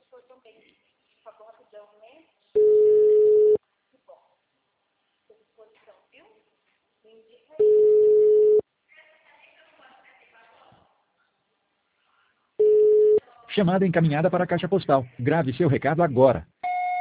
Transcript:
Chamada encaminhada para a caixa postal. Grave seu recado agora.